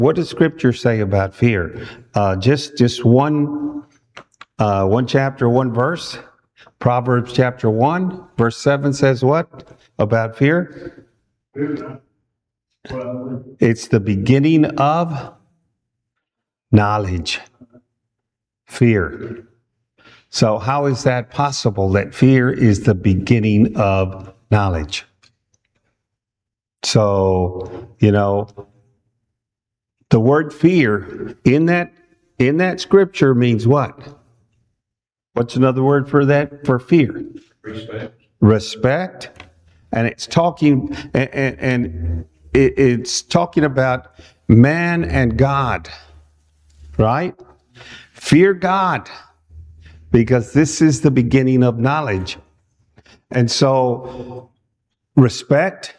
What does Scripture say about fear? Just one chapter, one verse. Proverbs chapter 1, verse 7 says what about fear? It's the beginning of knowledge. Fear. So how is that possible, that fear is the beginning of knowledge? So, the word fear in that scripture means what? What's another word for that, for fear? Respect. And it's talking it's talking about man and God, right? Fear God, because this is the beginning of knowledge. And so respect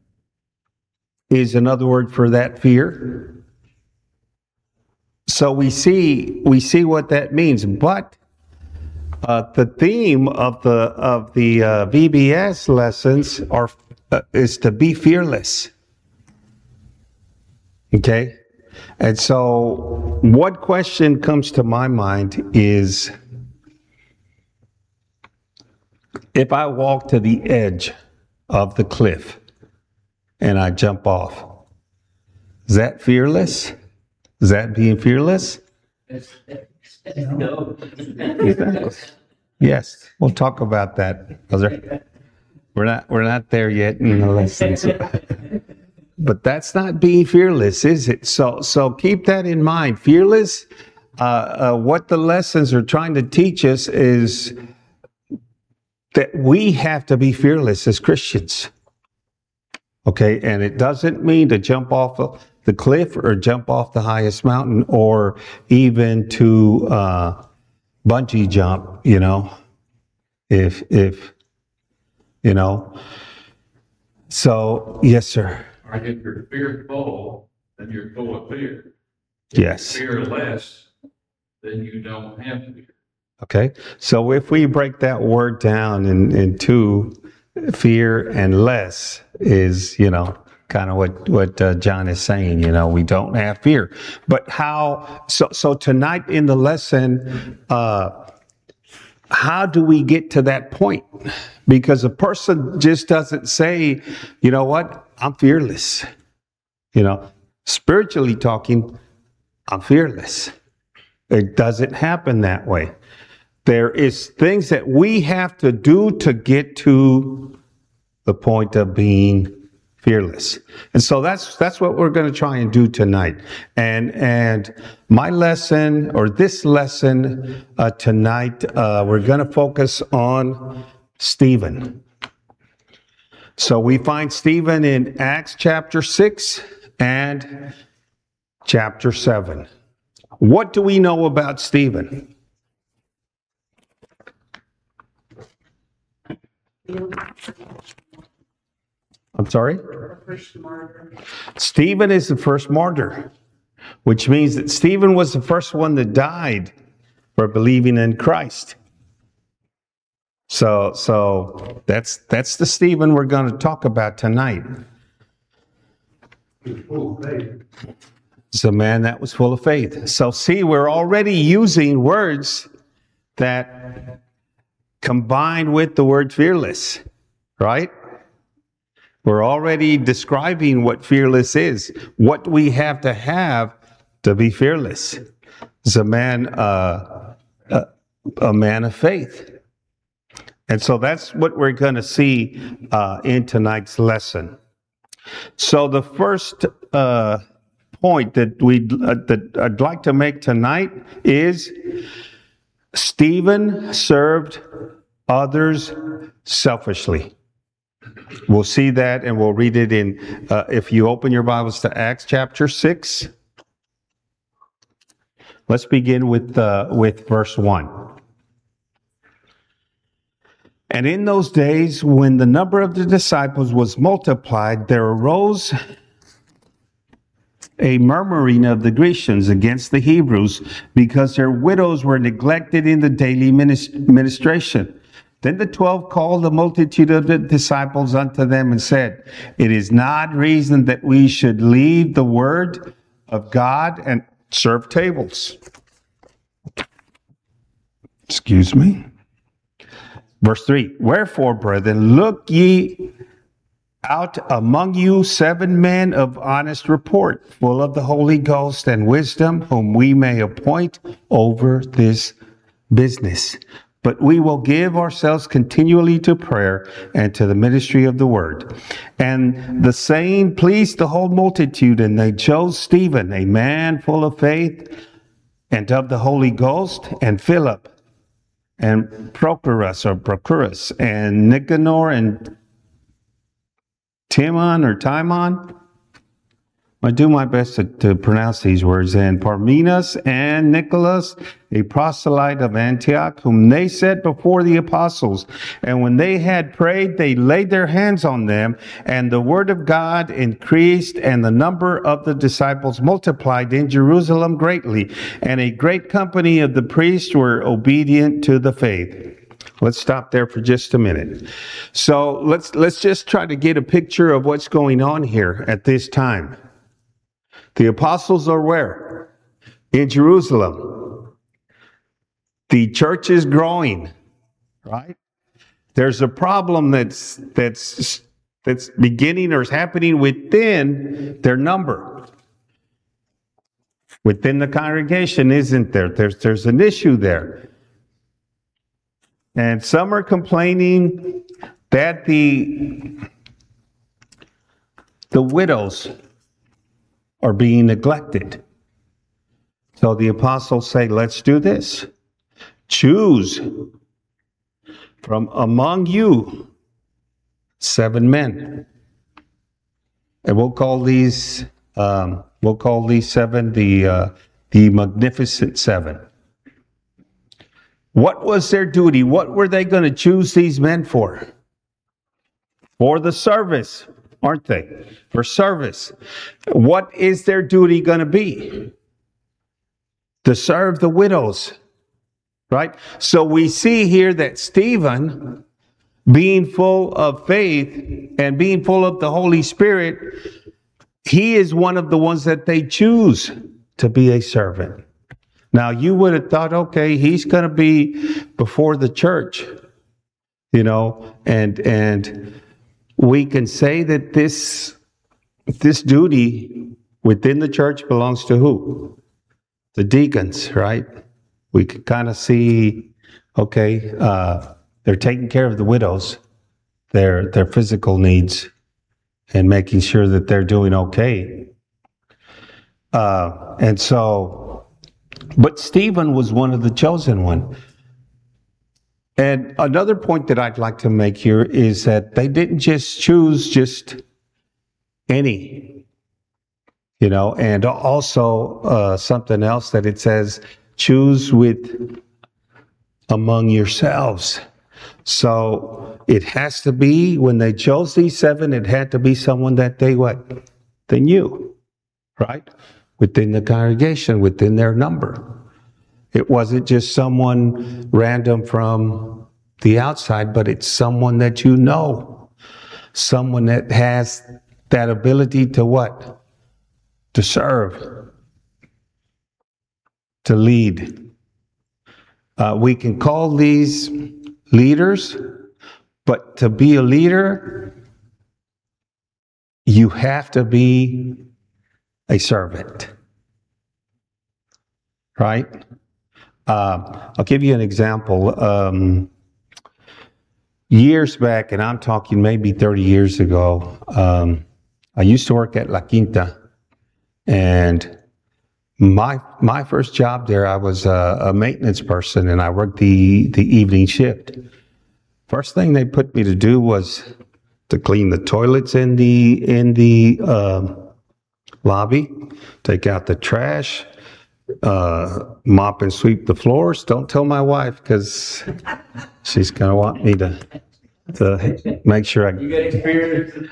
is another word for that fear. So we see what that means. But the theme of the VBS lessons is to be fearless. Okay? And so what question comes to my mind is, if I walk to the edge of the cliff and I jump off, is that fearless? Is that being fearless? No. Yes, we'll talk about that, brother. We're not there yet in the lessons. But that's not being fearless, is it? So keep that in mind. Fearless, what the lessons are trying to teach us is that we have to be fearless as Christians. Okay, and it doesn't mean to jump off the cliff or jump off the highest mountain or even to bungee jump, if So, yes, sir. Or if you're fearful, then you're full of fear. Yes. If you're fearless, then you don't have fear. Okay, so if we break that word down into fear and less is, kind of what John is saying, we don't have fear. But how, so tonight in the lesson, how do we get to that point? Because a person just doesn't say, you know what, I'm fearless. Spiritually talking, I'm fearless. It doesn't happen that way. There is things that we have to do to get to the point of being fearless. And so that's what we're going to try and do tonight. And my lesson, or this lesson tonight, we're going to focus on Stephen. So we find Stephen in Acts chapter 6 and chapter 7. What do we know about Stephen? I'm sorry? Stephen is the first martyr, which means that Stephen was the first one that died for believing in Christ. So that's the Stephen we're going to talk about tonight. It's a man that was full of faith. So see, we're already using words that combine with the word fearless, right? We're already describing what fearless is, what we have to be fearless. It's a man of faith. And so that's what we're going to see in tonight's lesson. So the first point that I'd like to make tonight is Stephen served others selfishly. We'll see that, and we'll read it in, if you open your Bibles to Acts chapter 6. Let's begin with verse 1. And in those days, when the number of the disciples was multiplied, there arose a murmuring of the Grecians against the Hebrews, because their widows were neglected in the daily ministration. Then the 12 called the multitude of the disciples unto them and said, It is not reason that we should leave the word of God and serve tables. Excuse me. Verse 3, wherefore, brethren, look ye out among you 7 men of honest report, full of the Holy Ghost and wisdom, whom we may appoint over this business. But we will give ourselves continually to prayer and to the ministry of the word. And the saying pleased the whole multitude, and they chose Stephen, a man full of faith and of the Holy Ghost, and Philip, and Prochorus, and Nicanor, and Timon. I do my best to pronounce these words. And Parmenas and Nicholas, a proselyte of Antioch, whom they set before the apostles. And when they had prayed, they laid their hands on them, and the word of God increased, and the number of the disciples multiplied in Jerusalem greatly. And a great company of the priests were obedient to the faith. Let's stop there for just a minute. So let's just try to get a picture of what's going on here at this time. The apostles are where? In Jerusalem. The church is growing, right? There's a problem that's beginning or is happening within their number. Within the congregation, isn't there? There's an issue there. And some are complaining that the widows are being neglected. So the apostles say, let's do this. Choose from among you 7 men. And we'll call these 7 the Magnificent Seven. What was their duty? What were they going to choose these men for? For the service, aren't they? For service. What is their duty going to be? To serve the widows, right? So we see here that Stephen, being full of faith and being full of the Holy Spirit, he is one of the ones that they choose to be a servant. Now, you would have thought, okay, he's going to be before the church, and we can say that this duty within the church belongs to who? The deacons, right? We can kind of see, okay, they're taking care of the widows, their physical needs, and making sure that they're doing okay. But Stephen was one of the chosen one. And another point that I'd like to make here is that they didn't just choose just any, and also something else that it says, choose with among yourselves. So it has to be, when they chose these 7, it had to be someone that they knew, right? Within the congregation, within their number. It wasn't just someone random from the outside, but it's someone that you know. Someone that has that ability to what? To serve. To lead. We can call these leaders, but to be a leader, you have to be a servant, right? I'll give you an example. Years back, and I'm talking maybe 30 years ago, I used to work at La Quinta, and my first job there, I was a maintenance person, and I worked the evening shift. First thing they put me to do was to clean the toilets in the lobby, take out the trash, mop and sweep the floors. Don't tell my wife, because she's going to want me to make sure I... You get experience.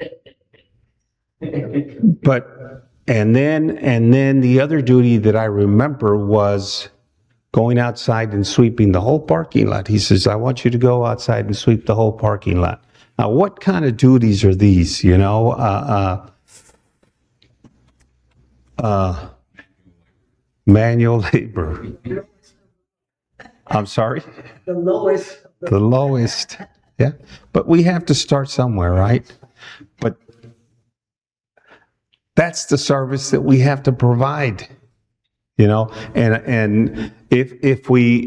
And then the other duty that I remember was going outside and sweeping the whole parking lot. He says, I want you to go outside and sweep the whole parking lot. Now, what kind of duties are these, manual labor. I'm sorry? The lowest. The lowest. Yeah. But we have to start somewhere, right? But that's the service that we have to provide. You know, and if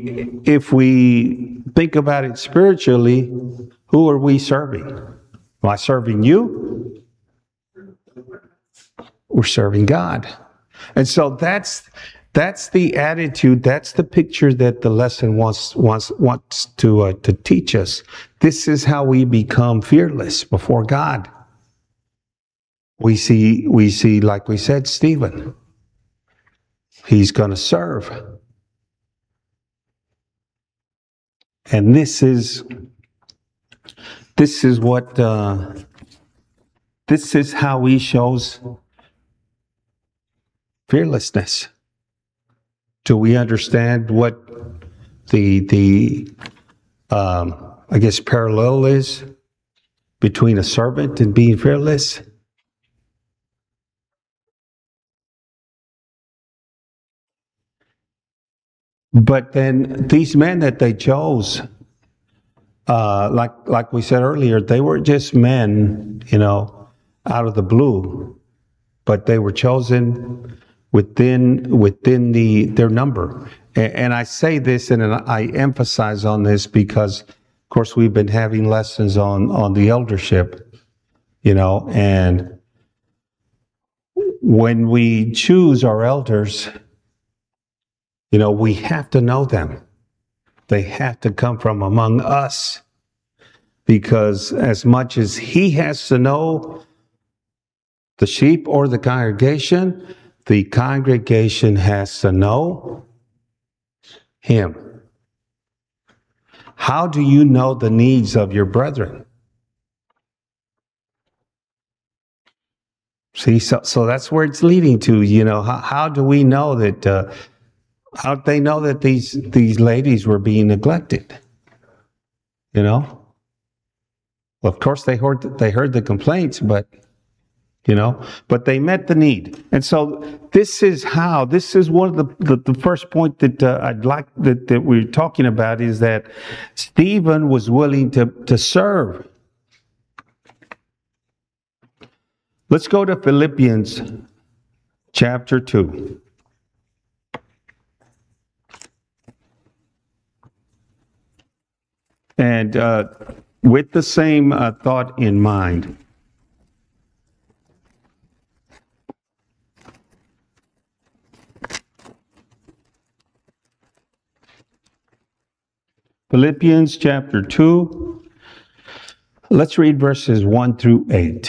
we think about it spiritually, who are we serving? Am I serving you? We're serving God. And so that's the attitude, that's the picture that the lesson wants to teach us. This is how we become fearless before God. We see, like we said, Stephen. He's going to serve. And this is how he shows fearlessness. Do we understand what the I guess parallel is between a servant and being fearless? But then these men that they chose, like we said earlier, they weren't just men, you know, out of the blue, but they were chosen within their number. And I say this and I emphasize on this because, of course, we've been having lessons on the eldership, you know, and when we choose our elders, you know, we have to know them. They have to come from among us, because as much as he has to know the sheep or the congregation has to know him. How do you know the needs of your brethren? See, so that's where it's leading to. You know, how do we know that? How'd they know that these ladies were being neglected? You know? Well, of course they heard the complaints, but but they met the need. And so this is one of the first point that I'd like that we're talking about is that Stephen was willing to serve. Let's go to Philippians chapter 2. And with the same thought in mind, Philippians chapter 2, let's read verses 1 through 8.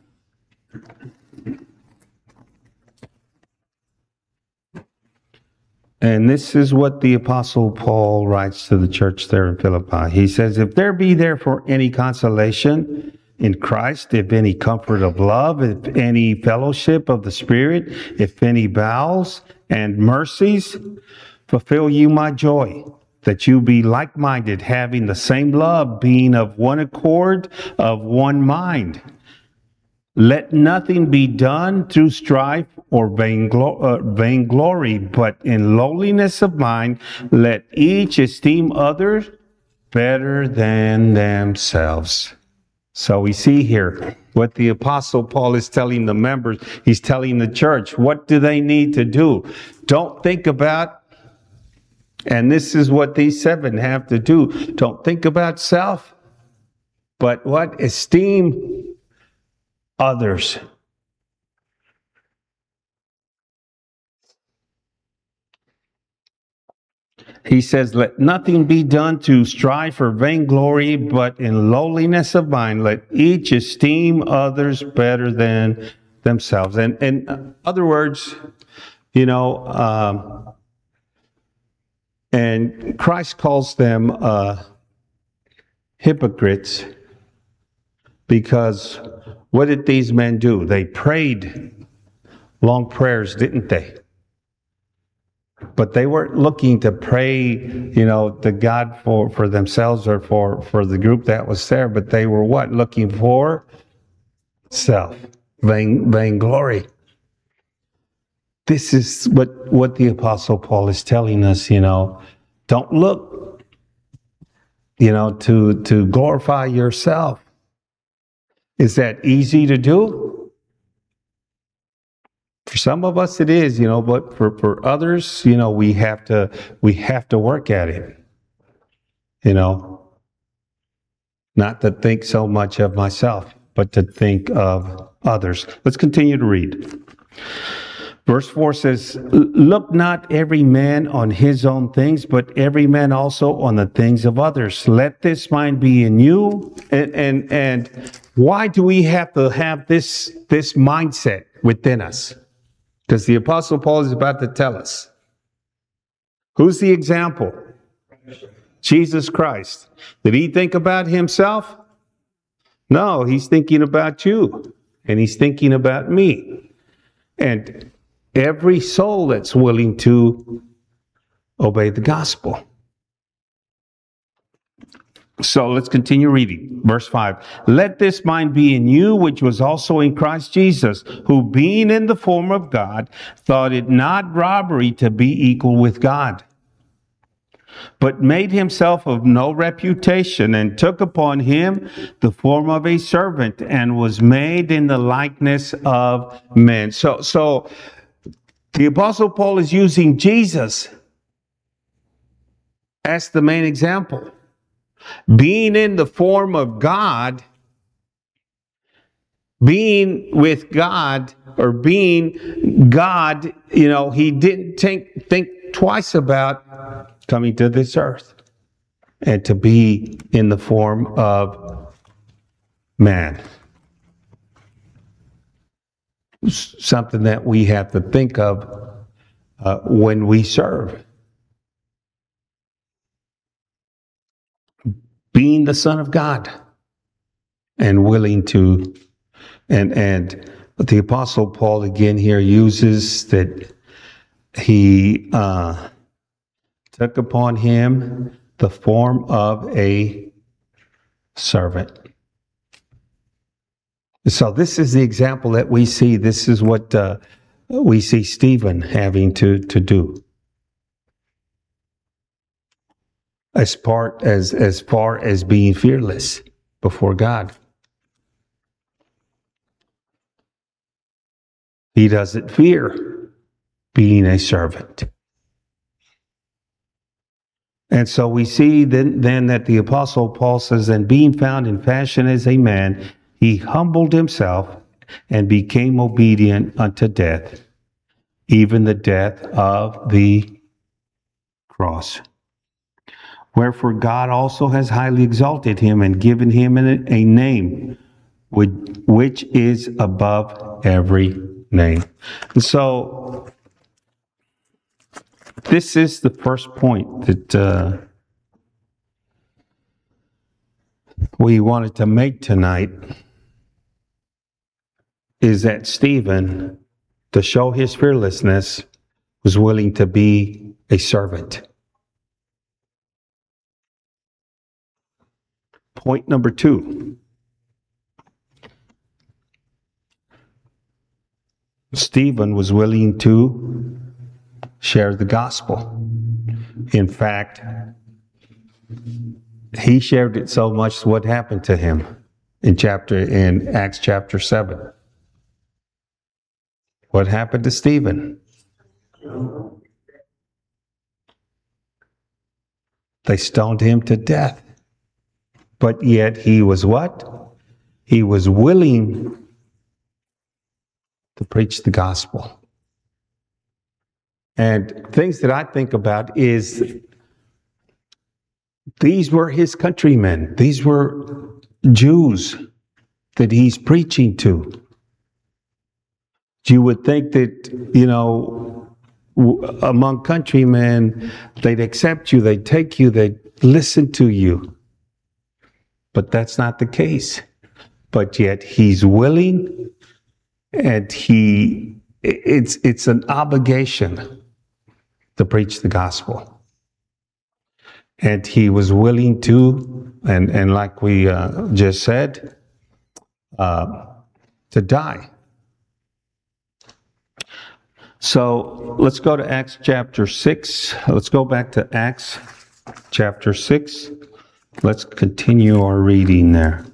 And this is what the Apostle Paul writes to the church there in Philippi. He says, if there be therefore any consolation in Christ, if any comfort of love, if any fellowship of the Spirit, if any bowels and mercies, fulfill you my joy, that you be like-minded, having the same love, being of one accord, of one mind. Let nothing be done through strife or vainglory, but in lowliness of mind, let each esteem others better than themselves. So we see here what the Apostle Paul is telling the members. He's telling the church, what do they need to do? Don't think about, and this is what these 7 have to do, don't think about self, but what? Esteem others. He says, let nothing be done to strive for vainglory, but in lowliness of mind, let each esteem others better than themselves. And in other words, and Christ calls them hypocrites, because what did these men do? They prayed long prayers, didn't they? But they weren't looking to pray, to God for themselves or for the group that was there. But they were what? Looking for self, vainglory. this is what the Apostle Paul is telling us, don't look, to glorify yourself. Is that easy to do? For some of us it is, but for others, we have to work at it. Not to think so much of myself, but to think of others. Let's continue to read. Verse 4 says, look not every man on his own things, but every man also on the things of others. Let this mind be in you. And why do we have to have this mindset within us? Because the Apostle Paul is about to tell us. Who's the example? Jesus Christ. Did he think about himself? No, he's thinking about you. And he's thinking about me. And every soul that's willing to obey the gospel. So let's continue reading. Verse 5. Let this mind be in you, which was also in Christ Jesus, who being in the form of God, thought it not robbery to be equal with God, but made himself of no reputation, and took upon him the form of a servant, and was made in the likeness of men. So the Apostle Paul is using Jesus as the main example. Being in the form of God, being with God, or being God, he didn't think twice about coming to this earth and to be in the form of man. Something that we have to think of when we serve. Being the Son of God and willing to, and the Apostle Paul again here uses that he took upon him the form of a servant. So this is the example that we see. This is what we see Stephen having to do. As far as being fearless before God. He doesn't fear being a servant. And so we see then that the Apostle Paul says, and being found in fashion as a man, he humbled himself and became obedient unto death, even the death of the cross. Wherefore God also has highly exalted him and given him a name which is above every name. And so this is the first point that we wanted to make tonight, is that Stephen, to show his fearlessness, was willing to be a servant. Point number 2. Stephen was willing to share the gospel. In fact, he shared it so much, what happened to him in Acts chapter 7. What happened to Stephen? They stoned him to death. But yet he was what? He was willing to preach the gospel. And things that I think about is these were his countrymen. These were Jews that he's preaching to. You would think that, among countrymen, they'd accept you, they'd take you, they'd listen to you. But that's not the case. But yet he's willing, and it's an obligation to preach the gospel. And he was willing to, and like we just said, to die. So let's go to Acts chapter 6. Let's go back to Acts chapter 6. Let's continue our reading there.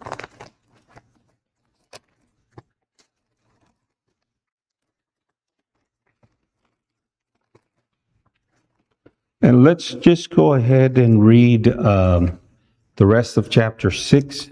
And let's just go ahead and read the rest of chapter 6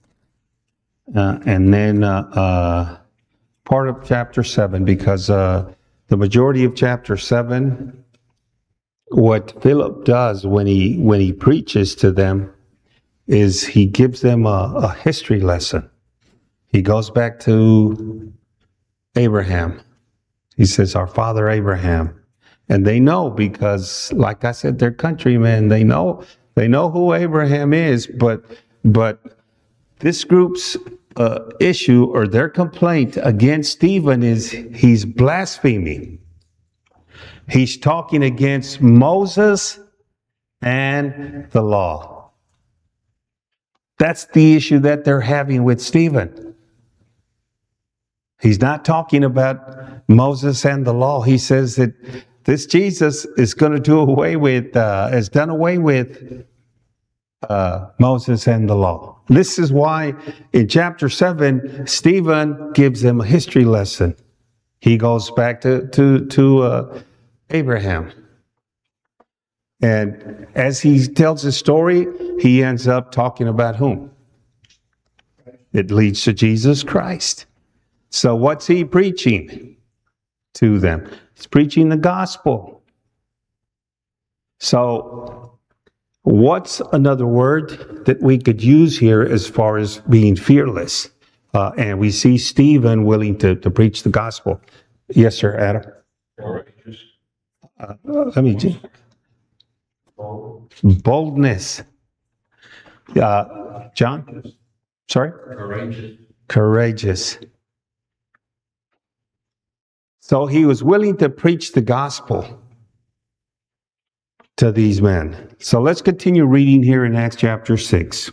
and then part of chapter 7, because the majority of chapter 7, what Philip does when he preaches to them is he gives them a history lesson. He goes back to Abraham. He says, our father Abraham. And they know, because, like I said, they're countrymen. They know who Abraham is. But this group's issue, or their complaint against Stephen, is he's blaspheming. He's talking against Moses and the law. That's the issue that they're having with Stephen. He's not talking about Moses and the law. He says that this Jesus is going to has done away with Moses and the law. This is why in chapter 7, Stephen gives them a history lesson. He goes back to Abraham. And as he tells his story, he ends up talking about whom? It leads to Jesus Christ. So what's he preaching to them? He's preaching the gospel. So what's another word that we could use here as far as being fearless? And we see Stephen willing to preach the gospel. Yes, sir, Adam. Courageous. Let me just. Boldness. John? Sorry? Courageous. So he was willing to preach the gospel to these men. So let's continue reading here in Acts chapter 6.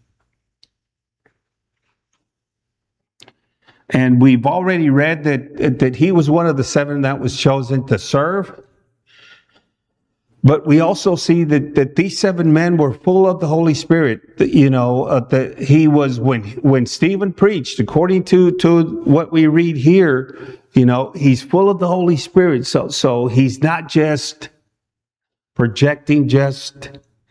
And we've already read that he was one of the 7 that was chosen to serve. But we also see that these 7 men were full of the Holy Spirit. He was, when Stephen preached, according to what we read here, he's full of the Holy Spirit. So he's not just projecting just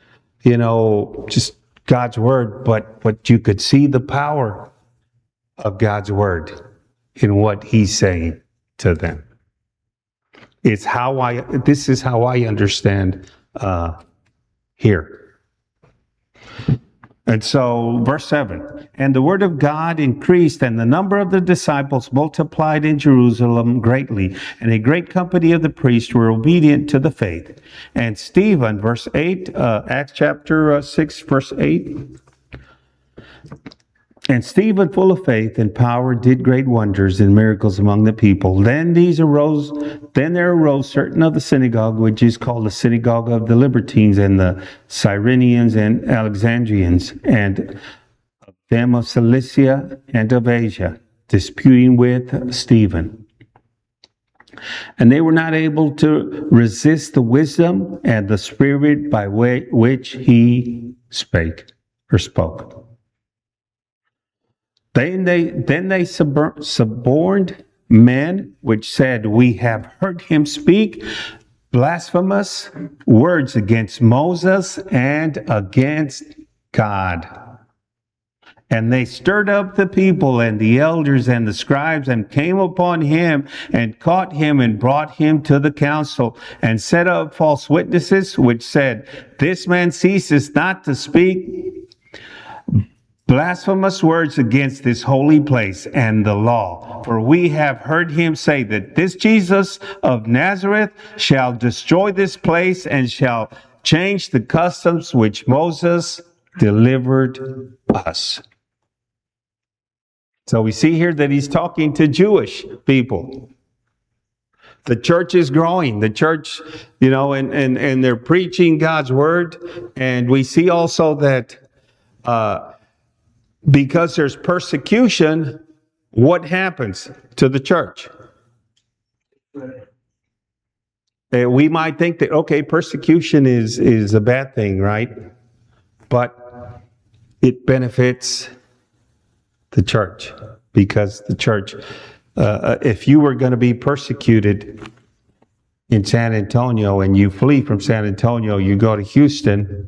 God's word, but you could see the power of God's word in what he's saying to them. This is how I understand here. And so, verse 7, and the word of God increased, and the number of the disciples multiplied in Jerusalem greatly, and a great company of the priests were obedient to the faith. And Stephen, verse 8, Acts chapter 6, verse 8, and Stephen, full of faith and power, did great wonders and miracles among the people. Then there arose certain of the synagogue, which is called the synagogue of the Libertines, and the Cyrenians and Alexandrians, and them of Cilicia and of Asia, disputing with Stephen. And they were not able to resist the wisdom and the spirit by which he spoke. Then they suborned men, which said, we have heard him speak blasphemous words against Moses and against God. And they stirred up the people and the elders and the scribes, and came upon him and caught him and brought him to the council, and set up false witnesses, which said, this man ceases not to speak blasphemous words against this holy place and the law. For we have heard him say that this Jesus of Nazareth shall destroy this place and shall change the customs which Moses delivered us. So we see here that he's talking to Jewish people. The church is growing. The church, and they're preaching God's word. And we see also that because there's persecution, what happens to the church? We might think that, okay, persecution is a bad thing, right? But it benefits the church, because the church, if you were going to be persecuted in San Antonio and you flee from San Antonio, you go to Houston,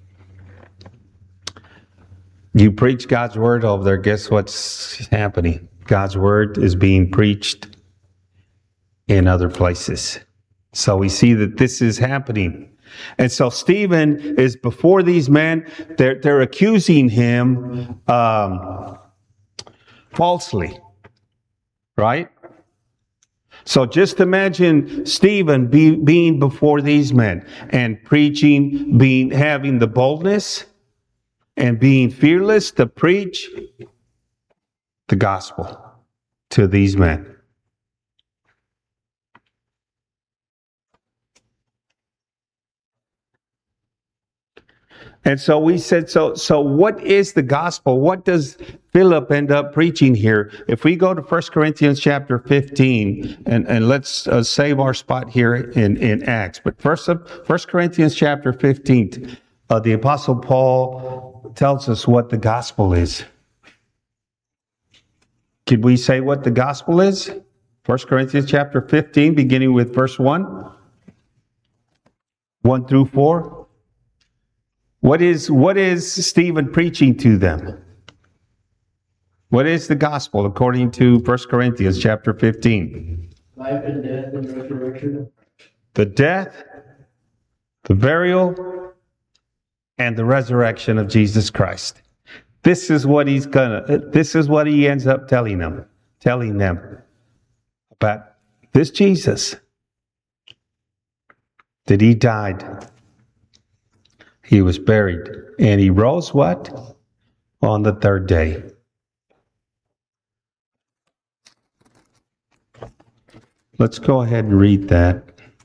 you preach God's word over there, guess what's happening? God's word is being preached in other places. So we see that this is happening. And so Stephen is before these men. They're accusing him falsely, right? So just imagine Stephen being before these men and preaching, having the boldness and being fearless to preach the gospel to these men. And so we said, so what is the gospel? What does Philip end up preaching here? If we go to 1 Corinthians chapter 15, and let's save our spot here in Acts. But first, 1 Corinthians chapter 15, the Apostle Paul tells us what the gospel is. Could we say what the gospel is? 1 Corinthians chapter 15, beginning with verse 1 through 4. What is Stephen preaching to them? What is the gospel according to 1 Corinthians chapter 15? Life and death and resurrection. The death, the burial, and the resurrection of Jesus Christ. This is what he ends up telling them about this Jesus. That he died. He was buried, and he rose what? On the third day. Let's go ahead and read that.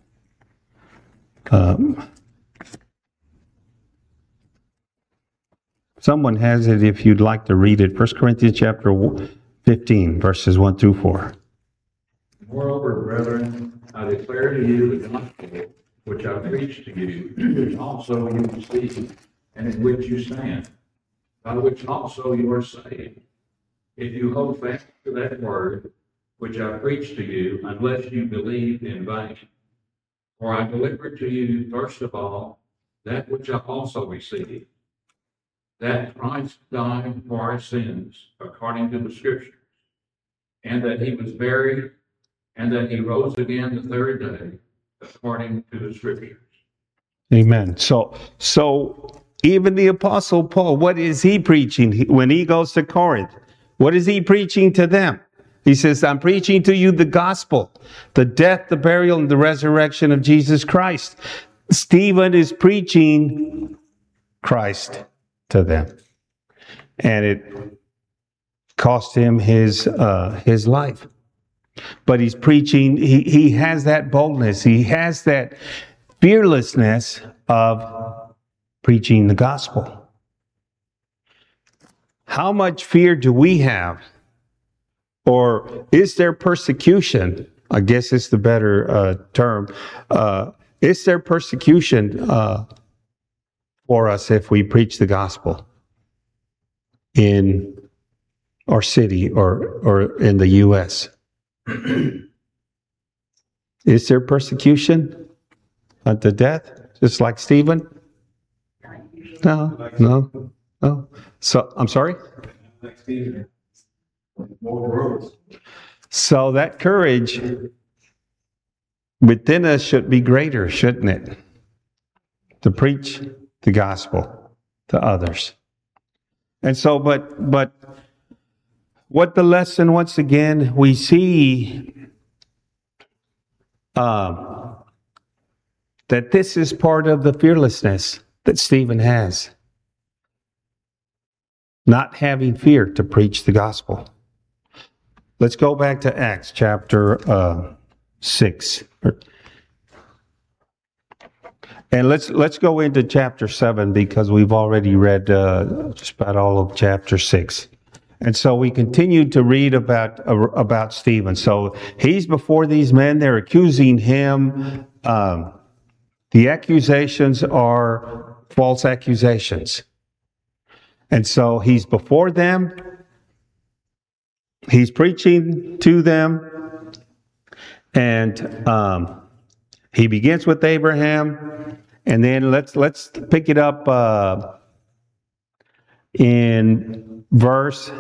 Someone has it if you'd like to read it. 1 Corinthians chapter 15, verses 1 through 4. Moreover, brethren, I declare to you the gospel which I preached to you, which also you received, and in which you stand, by which also you are saved, if you hold fast to that word which I preached to you, unless you believed in vain. For I delivered to you, first of all, that which I also received, that Christ died for our sins, according to the Scriptures, and that he was buried, and that he rose again the third day, according to the Scriptures. Amen. So even the Apostle Paul, what is he preaching when he goes to Corinth? What is he preaching to them? He says, I'm preaching to you the gospel, the death, the burial, and the resurrection of Jesus Christ. Stephen is preaching Christ to them. And it cost him his life. But he's preaching, he has that boldness, he has that fearlessness of preaching the gospel. How much fear do we have? Or is there persecution? I guess it's the better term. Is there persecution for us if we preach the gospel in our city or in the U.S.? Is there persecution unto death, just like Stephen? No. So, I'm sorry? So that courage within us should be greater, shouldn't it? To preach the gospel to others. And so, but what the lesson, once again, we see that this is part of the fearlessness that Stephen has. Not having fear to preach the gospel. Let's go back to Acts chapter 6. And let's go into chapter 7 because we've already read just about all of chapter 6. And so we continue to read about Stephen. So he's before these men. They're accusing him the accusations are false accusations. And so he's before them, he's preaching to them, and he begins with Abraham, and then let's pick it up in verse.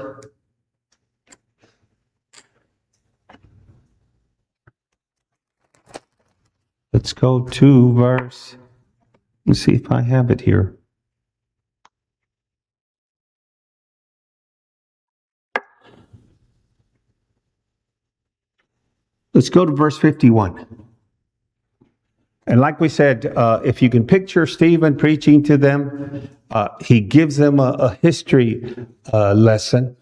Let's go to verse. Let's see if I have it here. Let's go to verse 51. And like we said, if you can picture Stephen preaching to them, he gives them a history lesson.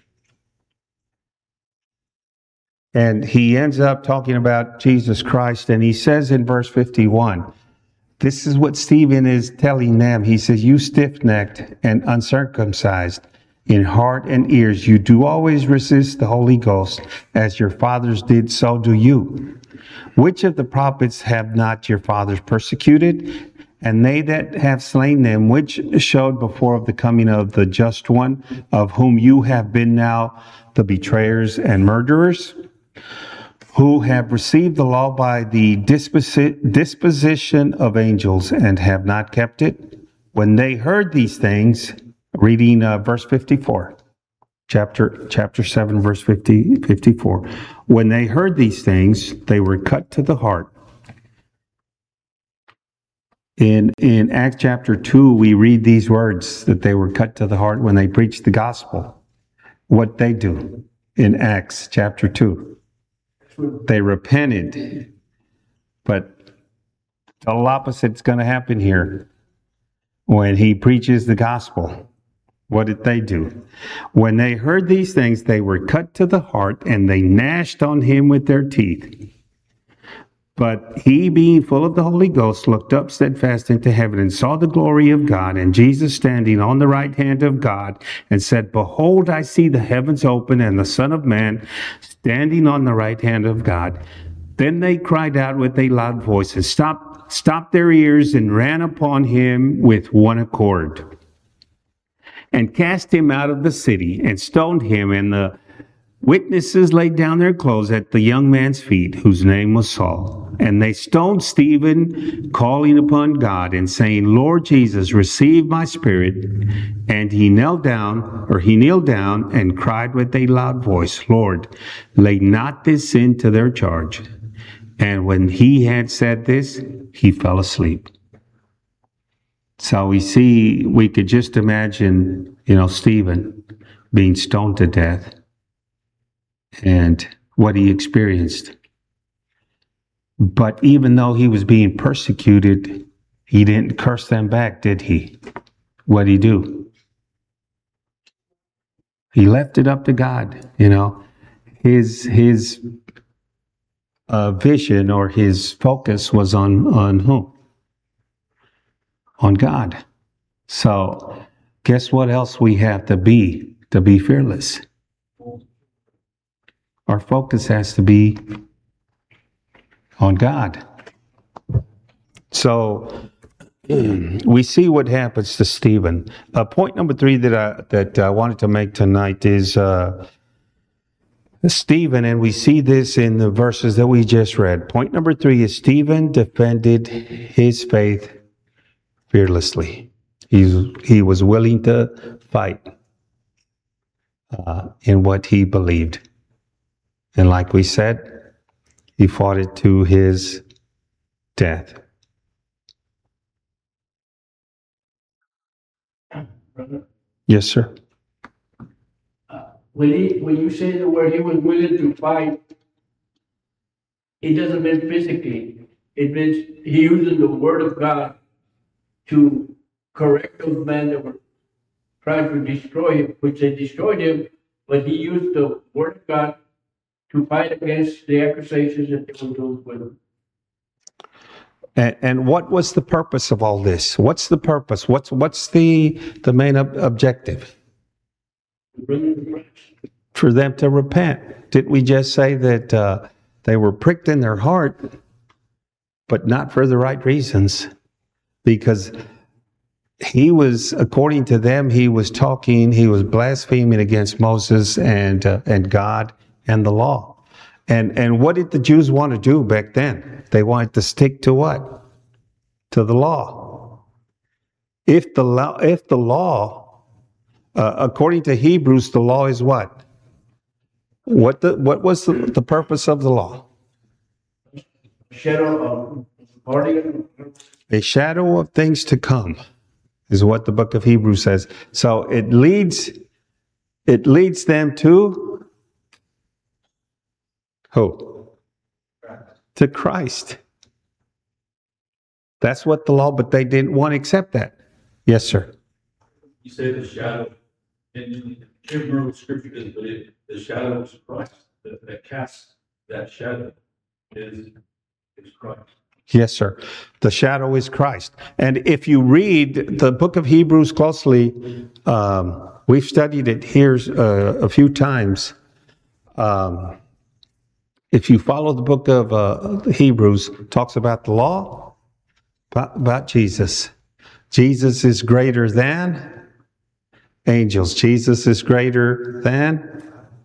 And he ends up talking about Jesus Christ. And he says in verse 51, this is what Stephen is telling them. He says, you stiff-necked and uncircumcised in heart and ears, you do always resist the Holy Ghost, as your fathers did, so do you. Which of the prophets have not your fathers persecuted? And they that have slain them, which showed before of the coming of the just one, of whom you have been now the betrayers and murderers, who have received the law by the disposition of angels and have not kept it? When they heard these things, reading verse 54, chapter 7, verse 54. When they heard these things, they were cut to the heart. In Acts chapter 2, we read these words, that they were cut to the heart when they preached the gospel. What they do in Acts chapter 2. They repented. But the opposite's going to happen here when he preaches the gospel. What did they do? When they heard these things, they were cut to the heart, and they gnashed on him with their teeth. But he, being full of the Holy Ghost, looked up steadfast into heaven and saw the glory of God, and Jesus standing on the right hand of God, and said, Behold, I see the heavens open, and the Son of Man standing on the right hand of God. Then they cried out with a loud voice, and stopped their ears, and ran upon him with one accord, and cast him out of the city, and stoned him. And the witnesses laid down their clothes at the young man's feet, whose name was Saul. And they stoned Stephen, calling upon God, and saying, Lord Jesus, receive my spirit. And he knelt down, and cried with a loud voice, Lord, lay not this sin to their charge. And when he had said this, he fell asleep. So we could just imagine, Stephen being stoned to death and what he experienced. But even though he was being persecuted, he didn't curse them back, did he? What did he do? He left it up to God, His vision or his focus was on whom? On God. So guess what else we have to be fearless? Our focus has to be on God. So we see what happens to Stephen. Point number 3 that I wanted to make tonight is Stephen, and we see this in the verses that we just read. Point number 3 is Stephen defended his faith fearlessly. He was willing to fight in what he believed. And like we said, he fought it to his death. Brother, Yes, sir. when you say the word he was willing to fight, it doesn't mean physically. It means he uses the word of God to correct those men that were trying to destroy him, which they destroyed him, but he used the word of God to fight against the accusations that they were doing with him. And what was the purpose of all this? What's the purpose? What's the main objective? To bring him to Christ. For them to repent. Didn't we just say that they were pricked in their heart but not for the right reasons, because he was, according to them, he was blaspheming against Moses and God and the law. And what did the Jews want to do back then? They wanted to stick to what? To the law. If the law, according to Hebrews, the law is what? What was the purpose of the law? Shadow of A shadow of things to come is what the book of Hebrews says. So it leads them to who? To Christ. That's what the law, but they didn't want to accept that. Yes, sir. You say the shadow, and you can't remember what scripture is, but the shadow is Christ. That casts that shadow is Christ. Yes, sir. The shadow is Christ. And if you read the book of Hebrews closely, we've studied it here a few times. If you follow the book of Hebrews, it talks about the law, about Jesus. Jesus is greater than angels. Jesus is greater than,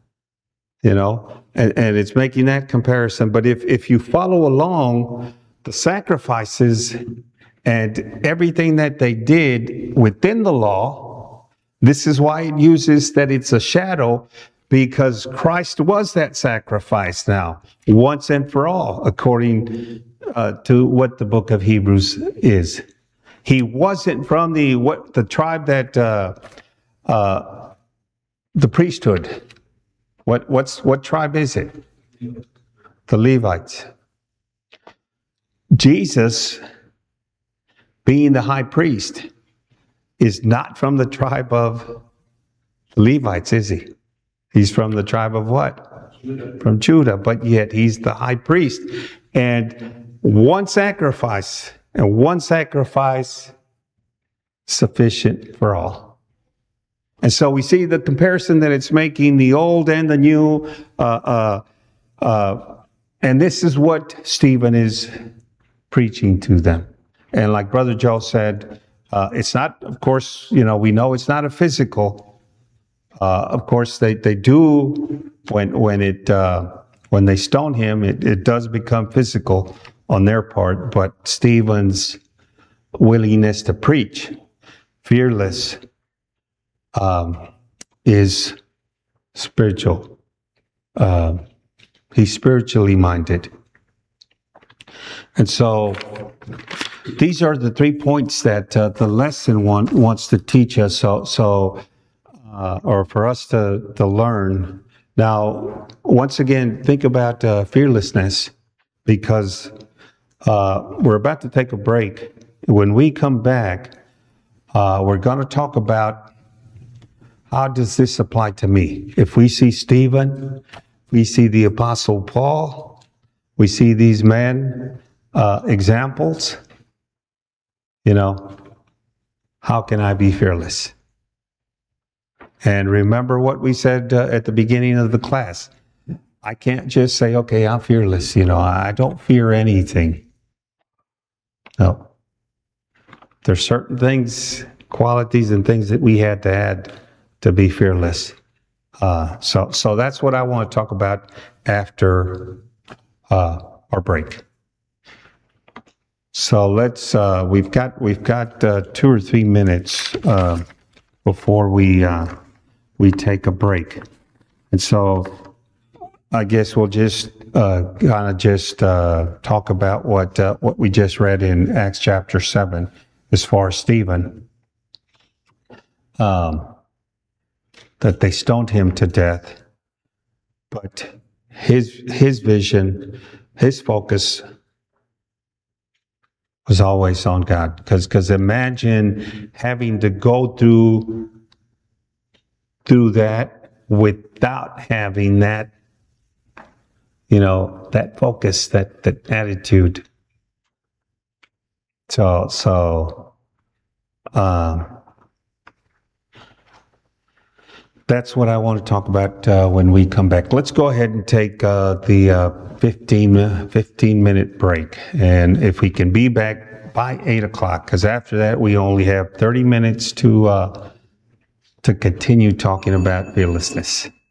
and it's making that comparison. But if you follow along, the sacrifices and everything that they did within the law, this is why it uses that it's a shadow, because Christ was that sacrifice now, once and for all, according to what the book of Hebrews is. He wasn't from the tribe that the priesthood. What tribe is it? The Levites. Jesus, being the high priest, is not from the tribe of Levites, is he? He's from the tribe of what? Judah. From Judah, but yet he's the high priest. And one sacrifice sufficient for all. And so we see the comparison that it's making, the old and the new. And this is what Stephen is preaching to them. And like Brother Joe said, it's not, of course, we know it's not a physical. Of course, they do when they stone him, it does become physical on their part. But Stephen's willingness to preach, fearless, is spiritual. He's spiritually minded. And so these are the 3 points that the lesson wants to teach us, or for us to learn. Now, once again, think about fearlessness, because we're about to take a break. When we come back, we're going to talk about how does this apply to me? If we see Stephen, we see the Apostle Paul, we see these men, examples, how can I be fearless? And remember what we said at the beginning of the class. I can't just say, okay, I'm fearless. I don't fear anything. No. There's certain things, qualities and things that we had to add to be fearless. So that's what I want to talk about after our break. So let's, we've got 2 or 3 minutes before we take a break. And so I guess we'll just talk about what we just read in Acts chapter 7 as far as Stephen, that they stoned him to death. But his vision, his focus was always on God. Because imagine having to go through that without having that, that focus, that attitude. So That's what I want to talk about when we come back. Let's go ahead and take the 15-minute break. And if we can be back by 8 o'clock, because after that we only have 30 minutes to continue talking about fearlessness.